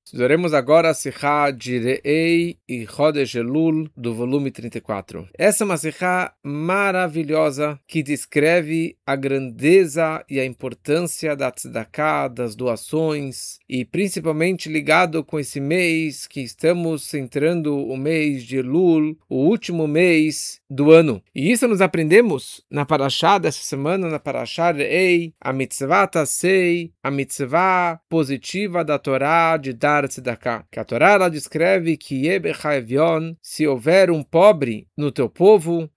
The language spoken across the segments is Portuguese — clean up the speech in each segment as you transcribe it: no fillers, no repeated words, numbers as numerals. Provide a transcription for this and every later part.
Estudaremos agora a Sihá de Re'ei e Chodesh Elul, do volume 34. Essa é uma Sihá maravilhosa que descreve a grandeza e a importância da tzedakah, das doações, e principalmente ligado com esse mês que estamos entrando, o mês de Elul, o último mês do ano. E isso nós aprendemos na Parashá dessa semana, na Parashá Re'ei, a mitzvah Tasei, a mitzvah positiva da Torá de dar tzedakah. Que a Torá ela descreve que se houver um pobre no teu povo,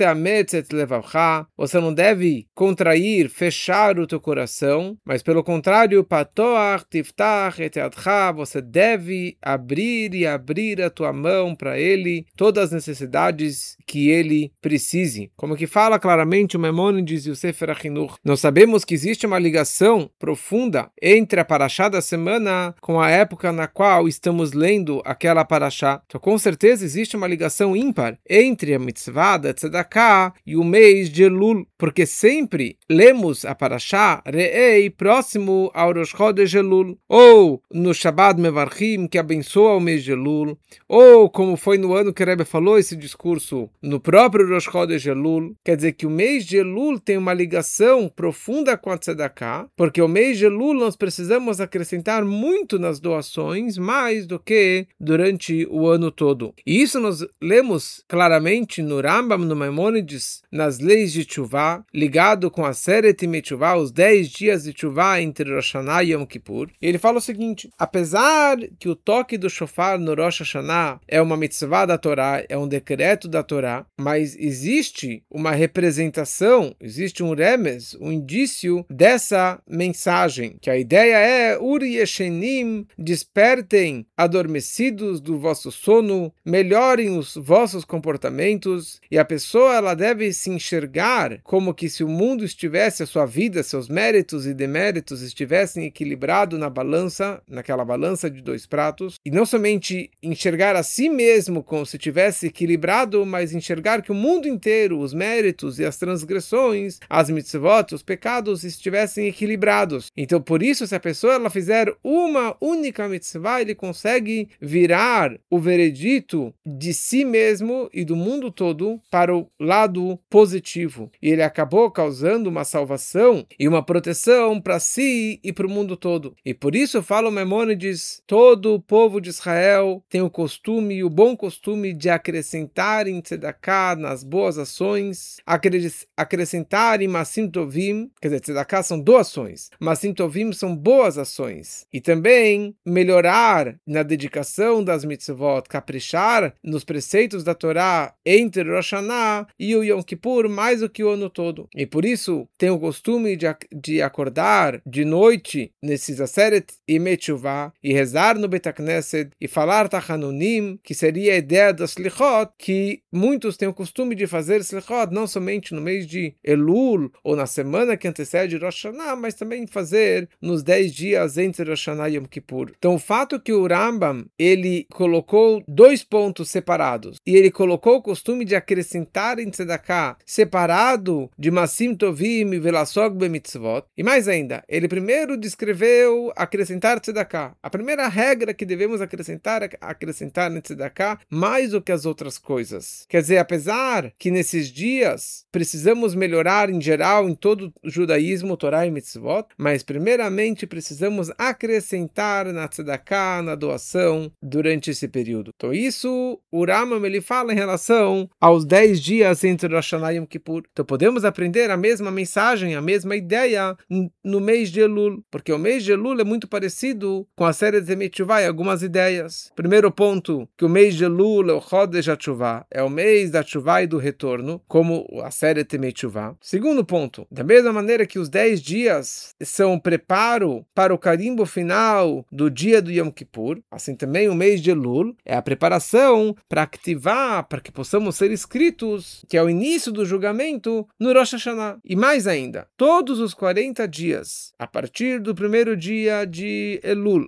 você não deve contrair, fechar o teu coração, mas pelo contrário, você deve abrir a tua mão para ele todas as necessidades que ele precise. Como que fala claramente o Maimônides e o Sefer HaChinuch. Nós sabemos que existe uma ligação profunda entre a Parashá da semana com a época na qual estamos lendo aquela Parashá. Então, com certeza, existe uma ligação ímpar entre a mitzvah da tzedakah e o mês de Elul, porque sempre lemos a Parashá Re'ei próximo ao Rosh Chodesh Elul, ou no Shabbat Mevarchim, que abençoa o mês de Elul, ou como foi no ano que o Rebbe falou esse discurso, no próprio Rosh Chodesh Elul. Quer dizer que o mês de Elul tem uma ligação profunda com a tzedakah, porque o mês de Elul nós precisamos acrescentar muito nas doações, mais do que durante o ano todo. E isso nós lemos claramente no Rambam, no Maimônides, nas leis de Teshuvah, ligado com a Aseret Yemei Teshuvah, os 10 dias de Teshuvah entre Rosh Hashanah e Yom Kippur. E ele fala o seguinte: apesar que o toque do shofar no Rosh Hashanah é uma mitzvah da Torá, é um decreto da Torá, mas existe uma representação, existe um remes, um indício dessa mensagem, que a ideia é Uri Yeshenim, despertem adormecidos do vosso sono, melhorem os vossos comportamentos, e a pessoa ela deve se enxergar como que se o mundo estivesse, a sua vida, seus méritos e deméritos estivessem equilibrados na balança, naquela balança de 2 pratos, e não somente enxergar a si mesmo como se tivesse equilibrado, mas enxergar que o mundo inteiro, os méritos e as transgressões, as mitzvot, os pecados estivessem equilibrados. Então, por isso, se a pessoa ela fizer uma única mitzvah, ele consegue virar o veredito de si mesmo e do mundo todo para o lado positivo. E ele acabou causando uma salvação e uma proteção para si e para o mundo todo. E por isso, fala o Maimônides, todo o povo de Israel tem o costume, o bom costume de acrescentar em tzedakah, nas boas ações, acrescentar em Masim Tovim, quer dizer, tzedakah são doações, Masim Tovim são boas ações, e também melhorar na dedicação das mitzvot, caprichar nos preceitos da Torá entre Rosh Hashanah e o Yom Kippur mais do que o ano todo. E por isso tem o costume de acordar de noite nesses Aseret Yemei Teshuvah e rezar no Beit HaKnesset e falar Tachanunim, que seria a ideia das Slichot, que muitos têm o costume de fazer Slichot não somente no mês de Elul ou na semana que antecede Rosh Hashanah, mas também fazer nos 10 dias entre Rosh Hashanah e Yom Kippur. Então o fato que o Rambam ele colocou 2 pontos separados e ele colocou o costume de acrescentar em tzedakah separado de Masim Tovim e Velasog Bemitzvot, e mais ainda, ele primeiro descreveu acrescentar tzedakah. A primeira regra que devemos acrescentar é acrescentar em tzedakah mais do que as outras coisas. Quer dizer, apesar que nesses dias precisamos melhorar em geral em todo o judaísmo, Torá e Mitzvot, mas primeiramente precisamos acrescentar na tzedakah, na doação, durante esse período. Então isso, o Rambam ele fala em relação aos 10 dias entre Rosh Hashanah e Yom Kippur. Então podemos aprender a mesma mensagem, a mesma ideia no mês de Elul, porque o mês de Elul é muito parecido com a série de Yemei Teshuvah em algumas ideias. Primeiro ponto, que o mês de Elul é o Chodesh HaTeshuvah, é o mês da Teshuvah e do retorno, como a série de Yemei Teshuvah. Segundo ponto, da mesma maneira que os 10 dias são preparo para o carimbo final do dia do Yom Kippur, assim também o mês de Elul é a preparação para ativar, para que possamos ser inscritos, que é o início do julgamento no Rosh Hashanah. E mais ainda, todos os 40 dias, a partir do primeiro dia de Elul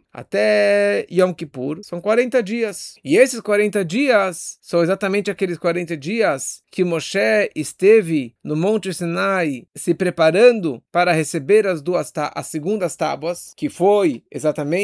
até Yom Kippur, são 40 dias. E esses 40 dias são exatamente aqueles 40 dias que Moshe esteve no Monte Sinai se preparando para receber as segundas tábuas, que foi exatamente no dia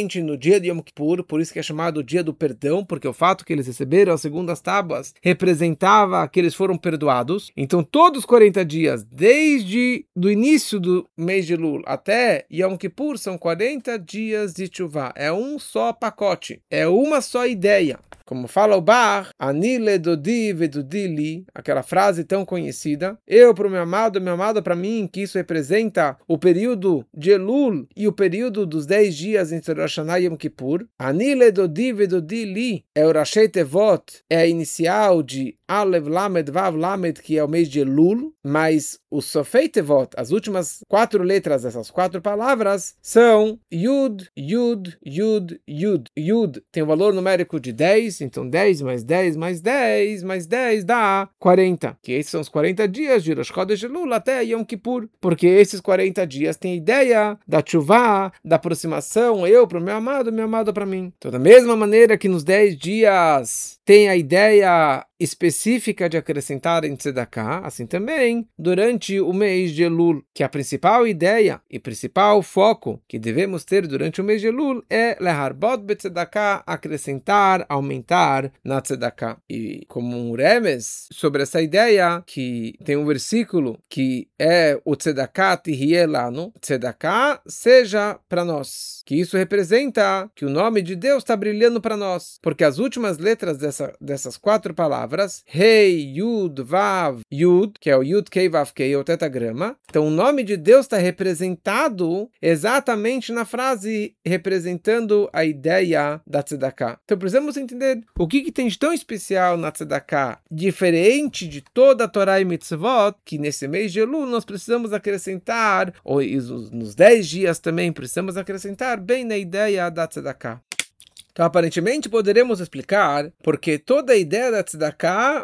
dia de Yom Kippur, por isso que é chamado dia do perdão, porque o fato que eles receberam as segundas tábuas representava que eles foram perdoados. Então todos os 40 dias, desde o início do mês de Elul até Yom Kippur, são 40 dias de Teshuvah. É um só pacote, é uma só ideia. Como fala o Bar, Anile dodi vedudili, aquela frase tão conhecida, eu para o meu amado para mim, que isso representa o período de Elul e o período dos 10 dias entre Rosh Hashanah e Yom Kippur. Anile dodi vedudili é o Rashei Tevot, é a inicial de Alev Lamed Vav Lamed, que é o mês de Elul, mas o Sofei Tevot, as últimas 4 letras dessas 4 palavras, são Yud, Yud, Yud, Yud. Yud tem um valor numérico de 10, então 10 mais 10 mais 10 mais 10 dá 40. Que esses são os 40 dias de Rosh Chodesh Elul até Yom Kippur. Porque esses 40 dias têm a ideia da Teshuvah, da aproximação, eu para o meu amado para mim. Então, da mesma maneira que nos 10 dias tem a ideia específica de acrescentar em Tzedakah, assim também, durante o mês de Elul, que a principal ideia e principal foco que devemos ter durante o mês de Elul é leharbot betzedakah, acrescentar, aumentar na Tzedakah. E como um remes sobre essa ideia, que tem um versículo que é o Tzedakah tihyeh lanu, Tzedakah seja para nós, que isso representa que o nome de Deus está brilhando para nós, porque as últimas letras dessas 4 palavras, Rei, Yud, Vav, Yud, que é o Yud, Kei, Vav, Kei, é o tetagrama. Então o nome de Deus está representado exatamente na frase representando a ideia da Tzedakah. Então precisamos entender o que tem de tão especial na Tzedakah, diferente de toda a Torá e Mitzvot, que nesse mês de Elul nós precisamos acrescentar, ou nos 10 dias também precisamos acrescentar bem na ideia da Tzedakah. Então, aparentemente, poderemos explicar porque toda a ideia da tzedakah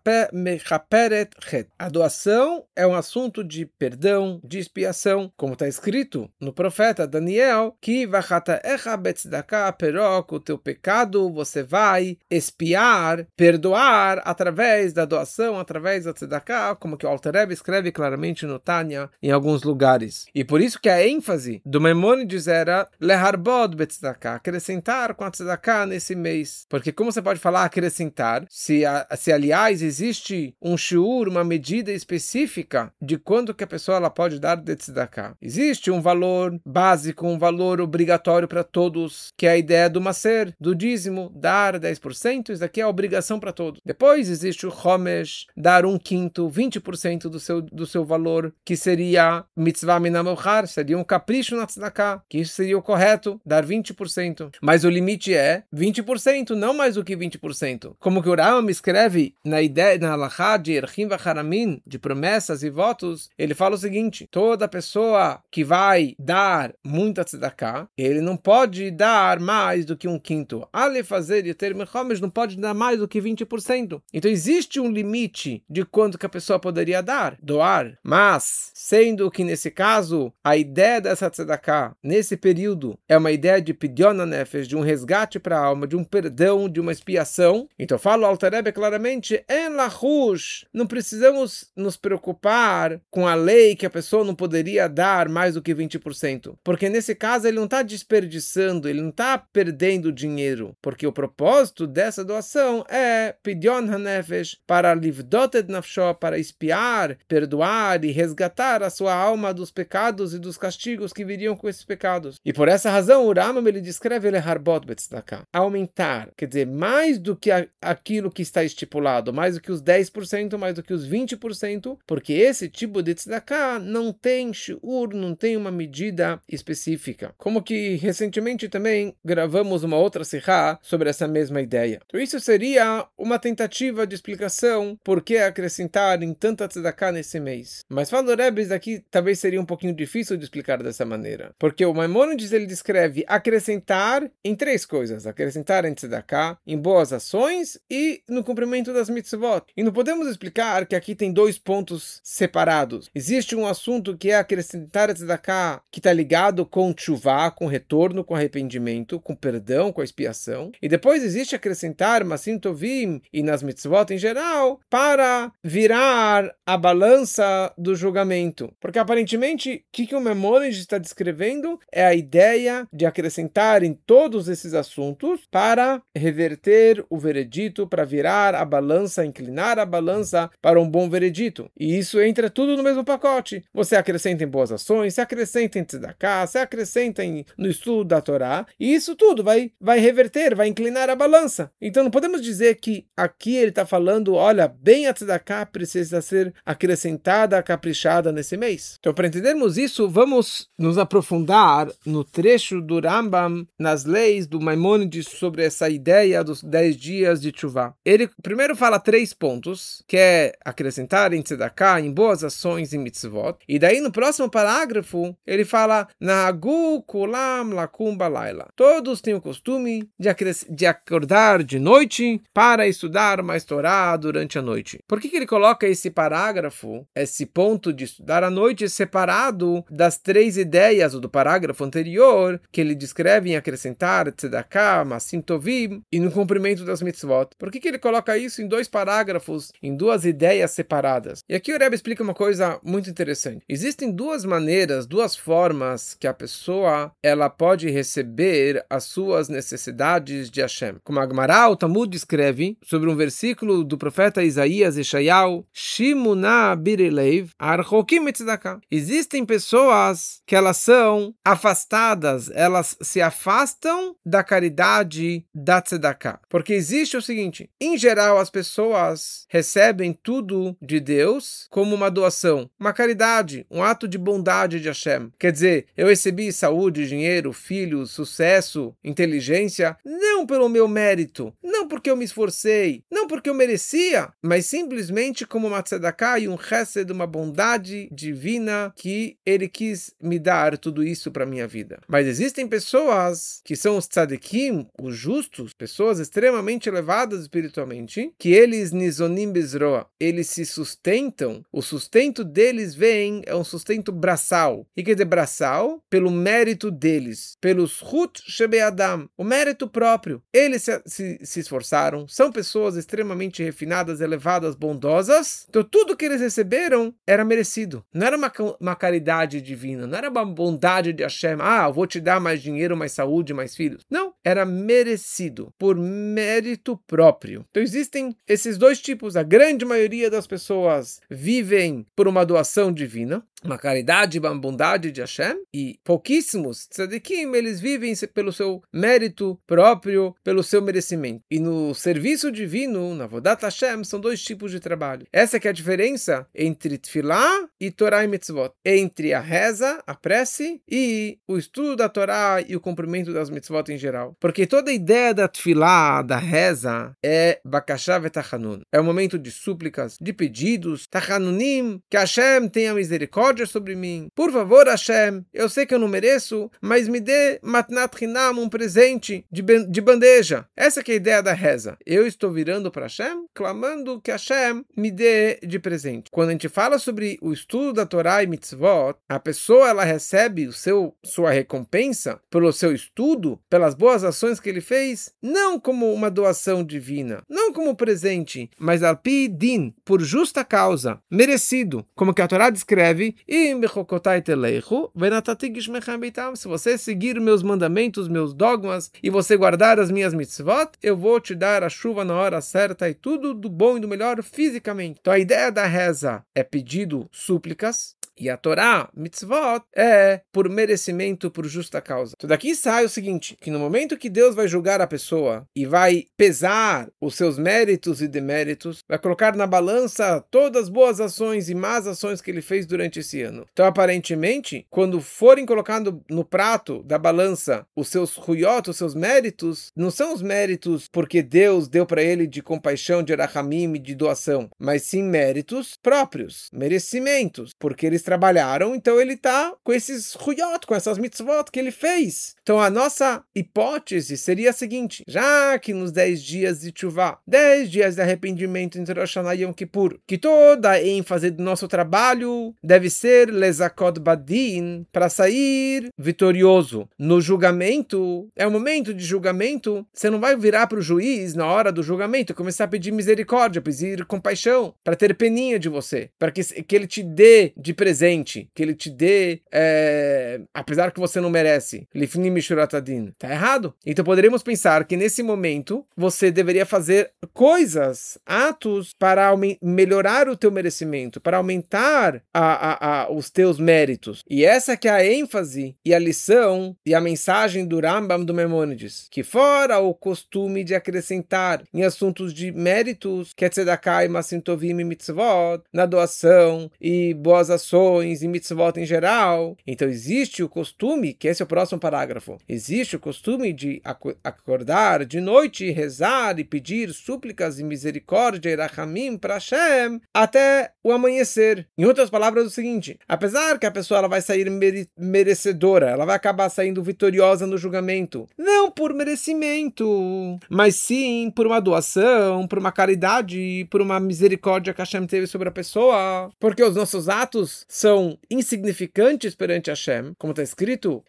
mechaperet chet. A doação é um assunto de perdão, de expiação, como está escrito no profeta Daniel, que vachataecha betzedakah perok, o teu pecado você vai expiar, perdoar através da doação, através da tzedakah, como que o Alter Rebbe escreve claramente no Tanya em alguns lugares. E por isso que a ênfase do Maimônides era leharbod betzedakah, acrescentar com a tzedakah nesse mês. Porque como você pode falar acrescentar, se aliás existe um shiur, uma medida específica de quanto que a pessoa ela pode dar de tzedakah. Existe um valor básico, um valor obrigatório para todos, que é a ideia do maser, do dízimo, dar 10%, isso aqui é a obrigação para todos. Depois existe o chomesh, dar 1/5, 20% do seu valor, que seria mitzvah minamochar, seria um capricho na tzedakah, que isso seria o correto, dar 20%. Mas o limite é 20%, não mais do que 20%. Como que o Rambam escreve na ideia, na halachá de Erchim Vacharamin, de promessas e votos, ele fala o seguinte: toda pessoa que vai dar muita tzedakah, ele não pode dar mais do que 1/5. Ale fazer e ter mechomesh não pode dar mais do que 20%. Então existe um limite de quanto que a pessoa poderia doar, mas sendo que nesse caso a ideia dessa tzedakah nesse período é uma ideia de pidyon hanefesh, de um resgate para a alma, de um perdão, de uma expiação. Então fala o Alter Rebbe claramente, en lachush, não precisamos nos preocupar com a lei que a pessoa não poderia dar mais do que 20%, porque nesse caso ele não está desperdiçando, ele não está perdendo dinheiro, porque o propósito dessa doação é pidyon hanefesh, para livdot et nafsho, para expiar, perdoar e resgatar a sua alma dos pecados e dos castigos que viriam com esses pecados. E por essa razão o Rambam ele descreve ele harbot betzedakah, aumentar, quer dizer, mais do que aquilo que está estipulado, mais do que os 10%, mais do que os 20%, porque esse tipo de tzedakah não tem shiur, não tem uma medida específica. Como que recentemente também gravamos uma outra sihá sobre essa mesma ideia. Então isso seria uma tentativa de explicação por que acrescentar em tanta tzedakah nesse mês. Mas fala o Rebbe, aqui talvez seria um pouquinho difícil de explicar dessa maneira, porque o Maimônides ele descreve acrescentar em 3 coisas, acrescentar em tzedakah, em boas ações e no cumprimento das mitzvot. E não podemos explicar que aqui tem dois pontos separados. Existe um assunto que é acrescentar a tzedakah, que está ligado com tshuvah, com retorno, com arrependimento, com perdão, com a expiação. E depois existe acrescentar masim tovim e nas mitzvot em geral, para virar a balança do julgamento. Porque aparentemente, o que o Maimonides está descrevendo é a ideia de acrescentar em todos esses assuntos para reverter o veredito, para virar a balança, inclinar a balança para um bom veredito. E isso entra tudo no mesmo pacote. Você acrescenta em boas ações, você acrescenta em tzedakah, você acrescenta no estudo da Torá, e isso tudo vai reverter, vai inclinar a balança. Então não podemos dizer que aqui ele está falando, olha, bem a tzedakah precisa ser acrescentada, caprichada nesse mês. Então, para entendermos isso, vamos nos aprofundar no trecho do Rambam, nas leis do Maimonides sobre essa ideia dos 10 dias de tshuvah. Ele primeiro fala 3 pontos, que é acrescentar em tzedakah, em boas ações, em mitzvot. E daí no próximo parágrafo, ele fala Nahagu kulam lakum balayla. Todos têm o costume de acordar de noite para estudar mais Torá durante a noite. Por que ele coloca esse parágrafo, esse ponto de estudar à noite separado das 3 ideias do parágrafo anterior, que ele descreve em acrescentar tzedakah, masim tovim e no cumprimento das mitzvot? Por que ele coloca isso em 2 parágrafos, em 2 ideias separadas? E aqui o Rebbe explica uma coisa muito interessante. Existem 2 maneiras, 2 formas que a pessoa ela pode receber as suas necessidades de Hashem. Como a Gemara, o Talmud escreve sobre um versículo do profeta Isaías e Shayahu, Shimuna birileiv archokim tzedakah. Existem pessoas que elas são afastadas, elas se afastam da caridade da tzedakah. Porque existe o seguinte, em geral as pessoas recebem tudo de Deus como uma doação, uma caridade, um ato de bondade de Hashem. Quer dizer, eu recebi saúde, dinheiro, filhos, sucesso, inteligência, não pelo meu mérito, não porque eu me esforcei, não porque eu merecia, mas simplesmente como uma tzedakah e um chesed, uma bondade divina que ele quis me dar tudo isso para minha vida. Mas existem pessoas que são os tzadikim, os justos, pessoas extremamente elevadas espiritualmente, que eles nizonim bezroa, eles se sustentam, o sustento deles é um sustento braçal. E quer dizer braçal? Pelo mérito deles, pelos chut shebeadam, o mérito próprio. Eles se esforçaram, são pessoas extremamente refinadas, elevadas, bondosas. Então tudo que eles receberam era merecido. Não era uma caridade divina, não era uma bondade de Hashem. Eu vou te dar mais dinheiro, mais saúde, mais filhos. Não, era merecido, por mérito próprio. Então existem esses 2 tipos. A grande maioria das pessoas vivem por uma doação divina, uma caridade, uma bondade de Hashem, e pouquíssimos tzadikim, eles vivem pelo seu mérito próprio, pelo seu merecimento. E no serviço divino, na Avodat Hashem, são 2 tipos de trabalho. Essa que é a diferença entre Tfilah e Torá e Mitzvot, entre a reza, a prece, e o estudo da Torá e o cumprimento das Mitzvot em geral. Porque toda a ideia da Tfilah, da reza, é Bakashá vetachanun. É um momento de súplicas, de pedidos, tachanunim, que Hashem tenha misericórdia sobre mim. Por favor, Hashem, eu sei que eu não mereço, mas me dê matnat chinam, um presente de bandeja. Essa que é a ideia da reza. Eu estou virando para Hashem, clamando que Hashem me dê de presente. Quando a gente fala sobre o estudo da Torá e Mitzvot, a pessoa ela recebe sua recompensa pelo seu estudo, pelas boas ações que ele fez, não como uma doação divina, não como presente, mas al pi din, por justa causa, merecido, como que a Torá descreve, se você seguir meus mandamentos, meus dogmas, e você guardar as minhas mitzvot, eu vou te dar a chuva na hora certa e tudo do bom e do melhor fisicamente. Então a ideia da reza é pedido, súplicas, e a Torá, mitzvot, é por merecimento, por justa causa. Então daqui sai o seguinte, que no momento que Deus vai julgar a pessoa e vai pesar os seus méritos e deméritos, vai colocar na balança todas as boas ações e más ações que ele fez durante esse ano. Então aparentemente, quando forem colocados no prato da balança os seus huyot, os seus méritos, não são os méritos porque Deus deu para ele de compaixão, de rahamim, de doação, mas sim méritos próprios, merecimentos, porque ele eles trabalharam, então ele está com esses huyot, com essas mitzvot que ele fez. Então a nossa hipótese seria a seguinte: já que nos 10 dias de Teshuvah, 10 dias de arrependimento entre Rosh Hashanah e Yom Kippur, que toda a ênfase do nosso trabalho deve ser lezakot badin, para sair vitorioso no julgamento. É o momento de julgamento, você não vai virar para o juiz na hora do julgamento e começar a pedir misericórdia, pedir compaixão, para ter peninha de você, para que ele te dê de presente, que ele te dê, apesar que você não merece. Lifnim mishurat adin. Tá errado? Então poderíamos pensar que nesse momento você deveria fazer coisas, atos para melhorar o teu merecimento, para aumentar os teus méritos. E essa que é a ênfase e a lição e a mensagem do Rambam do Maimônides, que fora o costume de acrescentar em assuntos de méritos, que é tzedakah e masim tovim e mitzvot, na doação e boas ações e mitzvot em geral. Então existe o costume, que esse é o próximo parágrafo, existe o costume de acordar de noite, rezar e pedir súplicas e misericórdia e rachamim para Hashem até o amanhecer. Em outras palavras, é o seguinte: apesar que a pessoa ela vai sair merecedora, ela vai acabar saindo vitoriosa no julgamento, não por merecimento, mas sim por uma doação, por uma caridade, por uma misericórdia que Hashem teve sobre a pessoa, porque os nossos atos são insignificantes perante Hashem, como está escrito,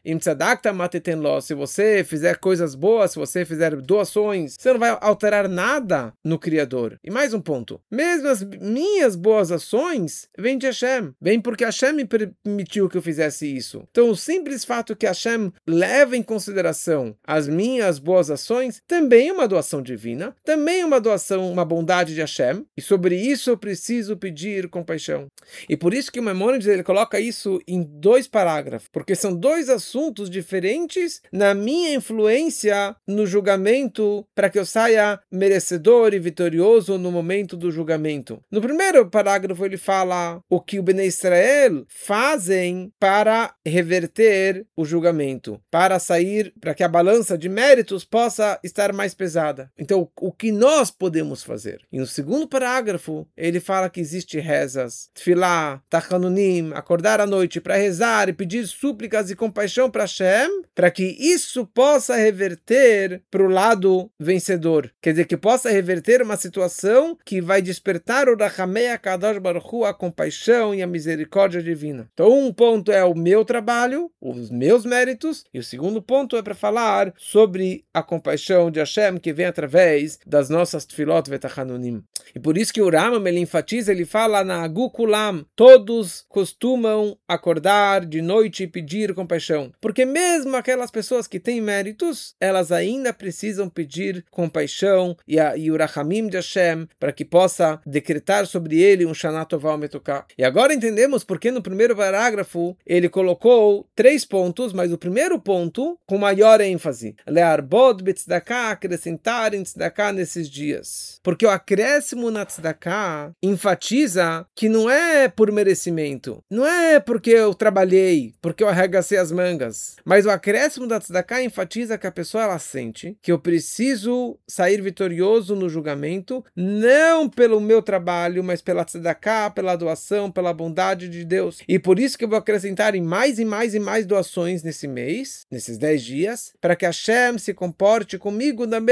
se você fizer coisas boas, se você fizer doações, você não vai alterar nada no Criador. E mais um ponto: mesmo as minhas boas ações vêm de Hashem, vem porque Hashem me permitiu que eu fizesse isso. Então o simples fato que Hashem leva em consideração as minhas boas ações também é uma doação divina, também é uma doação, uma bondade de Hashem, e sobre isso eu preciso pedir compaixão. E por isso que o Maimônides ele coloca isso em 2 parágrafos, porque são 2 assuntos diferentes na minha influência no julgamento para que eu saia merecedor e vitorioso no momento do julgamento. No primeiro parágrafo ele fala o que o Bnei Israel fazem para reverter o julgamento, para sair, para que a balança de méritos possa estar mais pesada. Então, o que nós podemos fazer? E no segundo parágrafo, ele fala que existe rezas, tefilá, tachanunim, acordar à noite para rezar e pedir súplicas e compaixão para Hashem, para que isso possa reverter para o lado vencedor. Quer dizer, que possa reverter uma situação que vai despertar o Rachamei HaKadosh Baruch Hu, a compaixão e a misericórdia divina. Então, um ponto é o meu trabalho, os meus méritos, e o segundo ponto é para falar sobre a compaixão de Hashem que vem através das nossas tefilot vetachanunim. E por isso que o Rambam ele enfatiza, ele fala na Agukulam, todos costumam acordar de noite e pedir compaixão, porque mesmo aquelas pessoas que têm méritos, elas ainda precisam pedir compaixão e o Rachamim de Hashem para que possa decretar sobre ele um Shana Tová Umetuká. E agora entendemos porque no primeiro parágrafo ele colocou 3 pontos, mas o primeiro ponto com maior ênfase, Le'arbod betzedakah, acrescentar em tzedakah nesses dias. Porque o acréscimo na tzedakah enfatiza que não é por merecimento, não é porque eu trabalhei, porque eu arregacei as mangas, mas o acréscimo da tzedakah enfatiza que a pessoa ela sente que eu preciso sair vitorioso no julgamento, não pelo meu trabalho, mas pela tzedakah, pela doação, pela bondade de Deus. E por isso que eu vou acrescentar em mais e mais e mais doações nesse mês, nesses 10 dias, para que Hashem se comporte comigo da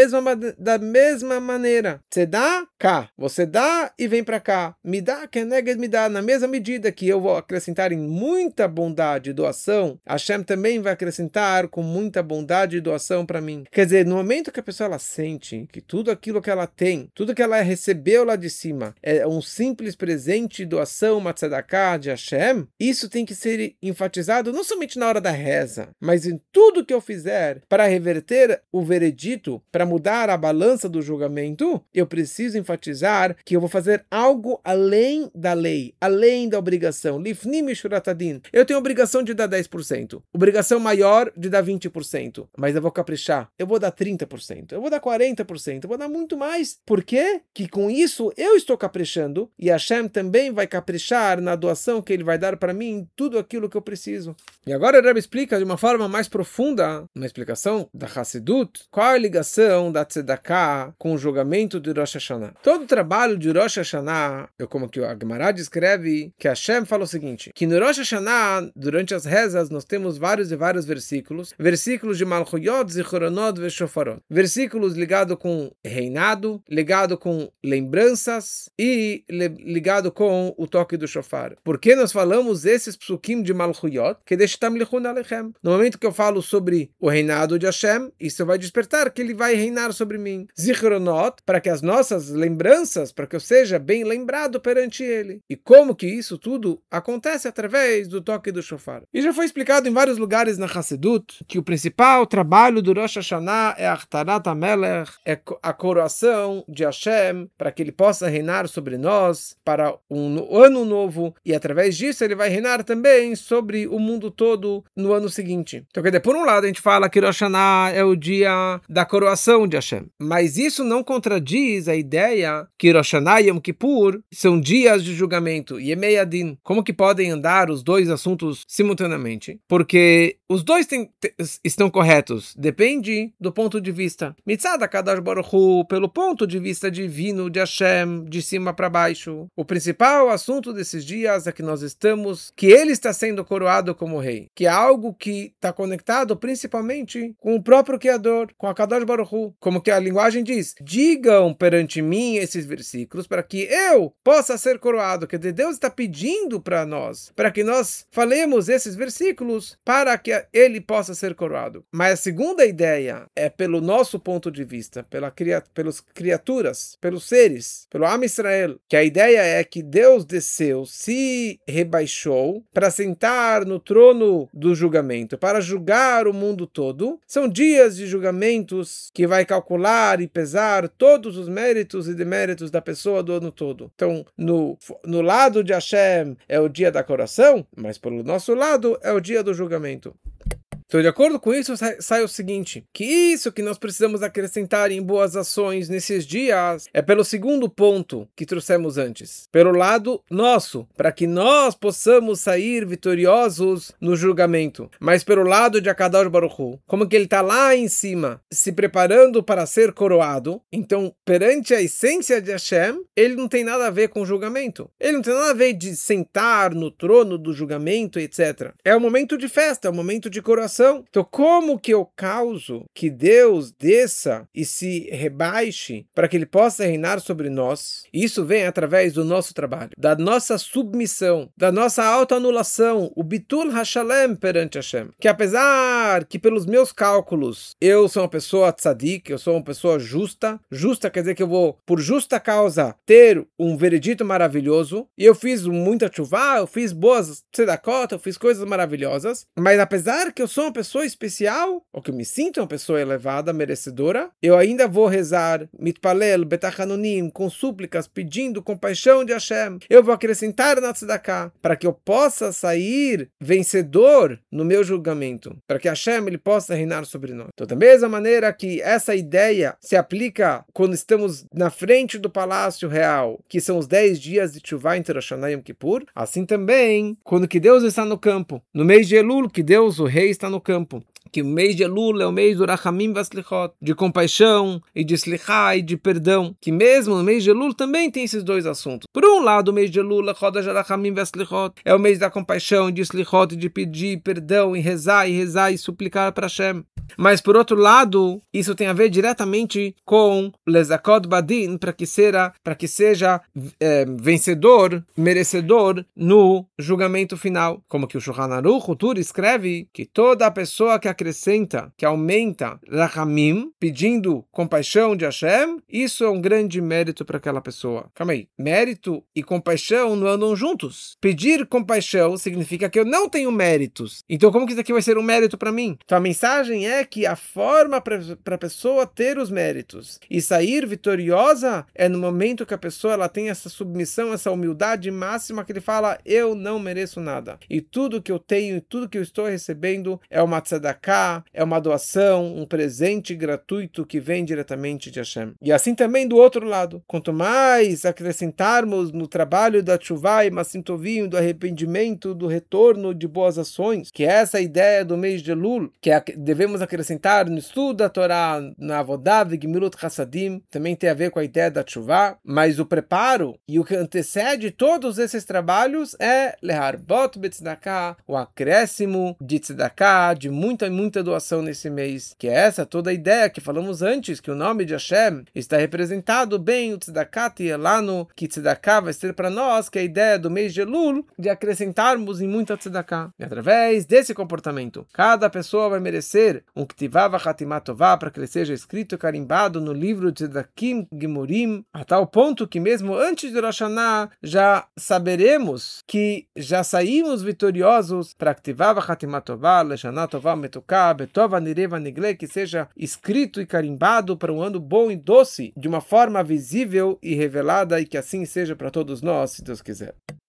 mesma maneira. Você dá, cá. Você dá e vem para cá. Me dá, keneged me dá. Na mesma medida que eu vou acrescentar em muita bondade e doação, Hashem também vai acrescentar com muita bondade e doação para mim. Quer dizer, no momento que a pessoa ela sente que tudo aquilo que ela tem, tudo que ela recebeu lá de cima, é um simples presente, doação, uma tzedakah de Hashem, isso tem que ser enfatizado não somente na hora da reza, mas em tudo que eu fizer para reverter o veredito, para mudar a balança do julgamento, eu preciso enfatizar que eu vou fazer algo além da lei, além da obrigação. Lifnim mishurat adin. Eu tenho a obrigação de dar 10%, obrigação maior de dar 20%, mas eu vou caprichar, eu vou dar 30%, eu vou dar 40%, eu vou dar muito muito mais. Por quê? Que com isso eu estou caprichando e Hashem também vai caprichar na doação que ele vai dar para mim tudo aquilo que eu preciso. E agora o Rebbe explica de uma forma mais profunda, uma explicação da Hassidut, qual é a ligação da Tzedakah com o julgamento de Rosh Hashanah. Todo o trabalho de Rosh Hashanah, como que a Gemara descreve, que Hashem fala o seguinte, que no Rosh Hashanah, durante as rezas, nós temos vários e vários versículos de Malchuyot, Zichronot e Shofarot. Versículos ligados com reinado, ligado com lembranças e ligado com o toque do shofar. Por que nós falamos esses psukim de Malchuyot? Que deixtam lichun alechem. No momento que eu falo sobre o reinado de Hashem, isso vai despertar que ele vai reinar sobre mim. Zichronot, para que as nossas lembranças, para que eu seja bem lembrado perante ele. E como que isso tudo acontece através do toque do shofar. E já foi explicado em vários lugares na Hassidut que o principal trabalho do Rosh Hashanah é Achtarat HaMelech, é a coroação de Hashem, para que ele possa reinar sobre nós para um ano novo, e através disso ele vai reinar também sobre o mundo todo no ano seguinte. Então, quer dizer, por um lado a gente fala que Rosh Hashanah é o dia da coroação de Hashem, mas isso não contradiz a ideia que Rosh Hashanah e Yom Kippur são dias de julgamento, Yemei Adin. Como que podem andar os dois assuntos simultaneamente? Porque os dois estão corretos, depende do ponto de vista. Mitzad HaKadosh Baruch Hu, pelo ponto de vista divino de Hashem, de cima para baixo. O principal assunto desses dias é que ele está sendo coroado como rei, que é algo que está conectado principalmente com o próprio Criador, com a Kadosh Baruch Hu. Como que a linguagem diz, digam perante mim esses versículos para que eu possa ser coroado, que Deus está pedindo para nós, para que nós falemos esses versículos para que ele possa ser coroado. Mas a segunda ideia é pelo nosso ponto de vista, pelas criaturas, pelos seres, pelo Am Israel, que a ideia é que Deus desceu, se rebaixou para sentar no trono do julgamento, para julgar o mundo todo. São dias de julgamentos que vai calcular e pesar todos os méritos e deméritos da pessoa do ano todo. Então, no lado de Hashem é o dia da coroação, mas pelo nosso lado é o dia do julgamento. Então, de acordo com isso, sai o seguinte, que isso que nós precisamos acrescentar em boas ações nesses dias é pelo segundo ponto que trouxemos antes, pelo lado nosso, para que nós possamos sair vitoriosos no julgamento, mas pelo lado de HaKadosh Baruch Hu, como que ele está lá em cima, se preparando para ser coroado, então, perante a essência de Hashem, ele não tem nada a ver com o julgamento, ele não tem nada a ver de sentar no trono do julgamento, etc. É um momento de festa, é um momento de coroação. Então, como que eu causo que Deus desça e se rebaixe para que ele possa reinar sobre nós? Isso vem através do nosso trabalho, da nossa submissão, da nossa autoanulação, o bitul hashalem perante Hashem. Que apesar que pelos meus cálculos eu sou uma pessoa tzadik, eu sou uma pessoa justa quer dizer que eu vou, por justa causa, ter um veredito maravilhoso, e eu fiz muita chuvá, eu fiz boas tzedakot, eu fiz coisas maravilhosas, mas apesar que eu sou uma pessoa especial, ou que eu me sinto uma pessoa elevada, merecedora, eu ainda vou rezar mitpalel, betachanonim, com súplicas, pedindo compaixão de Hashem. Eu vou acrescentar na tzedakah, para que eu possa sair vencedor no meu julgamento, para que Hashem ele possa reinar sobre nós. Então, da mesma maneira que essa ideia se aplica quando estamos na frente do palácio real, que são os 10 dias de Teshuvah entre Rosh Hashanah e Yom Kippur, assim também, quando que Deus está no campo, no mês de Elul, que Deus, o rei, está no campo, que o mês de Elul é o mês do Rachamim Vaslichot, de compaixão e de Slichá e de perdão, que mesmo no mês de Elul também tem esses dois assuntos. Por um lado, o mês de Elul Rachamim Vaslichot é o mês da compaixão e de Slichot, e de pedir perdão e rezar e suplicar para Hashem. Mas por outro lado, isso tem a ver diretamente com Lezakot Badin, para que seja vencedor, merecedor no julgamento final. Como que o Shulchan Aruch, o Tur, escreve que toda a pessoa que acrescenta, que aumenta Rachamim, pedindo compaixão de Hashem, isso é um grande mérito para aquela pessoa. Calma aí, mérito e compaixão não andam juntos. Pedir compaixão significa que eu não tenho méritos. Então como que isso aqui vai ser um mérito para mim? Então a mensagem é é que a forma para a pessoa ter os méritos e sair vitoriosa é no momento que a pessoa ela tem essa submissão, essa humildade máxima, que ele fala: eu não mereço nada. E tudo que eu tenho e tudo que eu estou recebendo é uma tzedakah, é uma doação, um presente gratuito que vem diretamente de Hashem. E assim também do outro lado, quanto mais acrescentarmos no trabalho da tshuvah e massintovim, do arrependimento, do retorno de boas ações, que é essa ideia do mês de Elul, que devemos acrescentar no estudo da Torá, na Avodah Gemilut Chassadim, também tem a ver com a ideia da tshuvah, mas o preparo e o que antecede todos esses trabalhos é leharbot betzedakah, o acréscimo de tzedakah, de muita doação nesse mês, que é essa toda a ideia que falamos antes, que o nome de Hashem está representado bem, o tzedakah tielanu, que tzedakah vai ser para nós, que é a ideia do mês de Elul, de acrescentarmos em muita tzedakah. E através desse comportamento, cada pessoa vai merecer um ktivava chatimah tová, para que ele seja escrito e carimbado no livro de Tzedakim Gemurim, a tal ponto que mesmo antes de Rosh Hashanah já saberemos que já saímos vitoriosos para ktivava chatimah tová, leshana tová metuká, betova nireva nigle, que seja escrito e carimbado para um ano bom e doce, de uma forma visível e revelada, e que assim seja para todos nós, se Deus quiser.